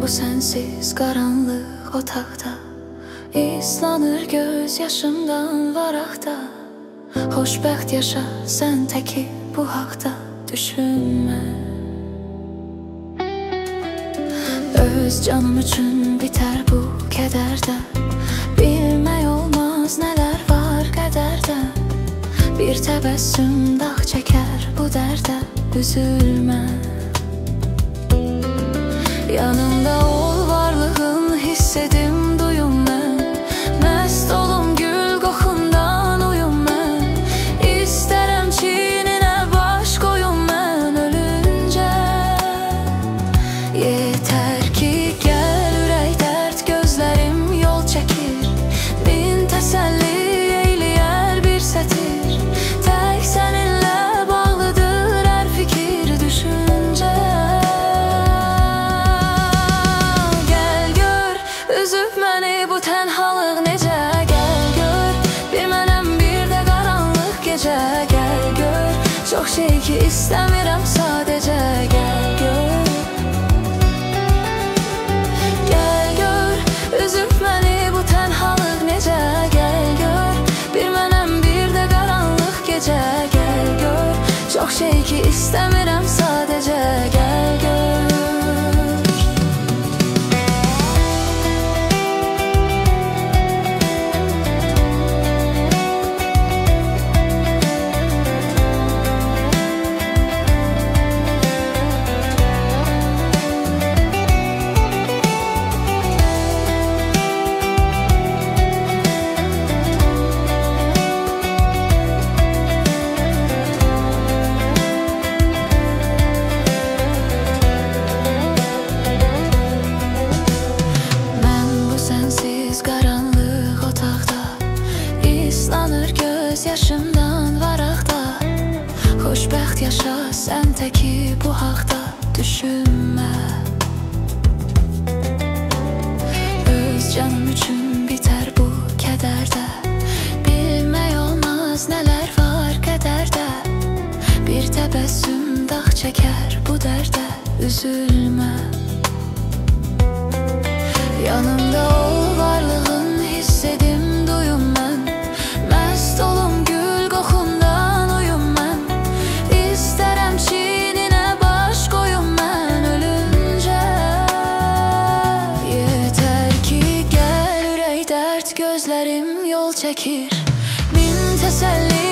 bu sensiz karanlık otaqda İslanır göz yaşımdan varaqda Xoşbəxt yaşa sən təki bu haqda düşünmə Öz canım üçün bitər bu kədərdə Bilmək olmaz nələr var qədərdə Bir təbəssüm dağ çəkər bu dərdə Üzülmə Yanımda ol varlığın hiss edim duyum mən Məst olum gül qoxundan uyum mən İstərəm çininə baş qoyum mən ölüncə Yetər ki gəl ürək dərd gözlərim yol çəkir Min təsəlli eyləyər bir sətir Tək səninlə bağlıdır hər fikir düşüncə Üzüb məni bu tənhalıq necə Gəl gör, bir mənəm bir də qaranlıq gecə Gəl gör, çox şey ki istəmirəm sadəcə Gəl gör Gəl gör, üzüb məni bu tənhalıq necə Gəl gör, bir mənəm bir də qaranlıq gecə Gəl gör, çox şey ki istəmirəm sadəcə Gəl gör Qaranlıq otaqda İslanır göz yaşımdan varaqda Xoşbəxt yaşa sən təki bu haqda düşünmə Öz canım üçün bitər bu kədərdə Bilmək olmaz nələr var qədərdə Bir təbəssüm dağ çəkər bu dərdə Üzülmə Yanımda ol varlığın hiss edim duyum mən Məst olum gül qoxundan uyum mən İstərəm çininə baş qoyum mən ölüncə Yetər ki gəl ürək dərd gözlərim yol çəkir Min təsəlli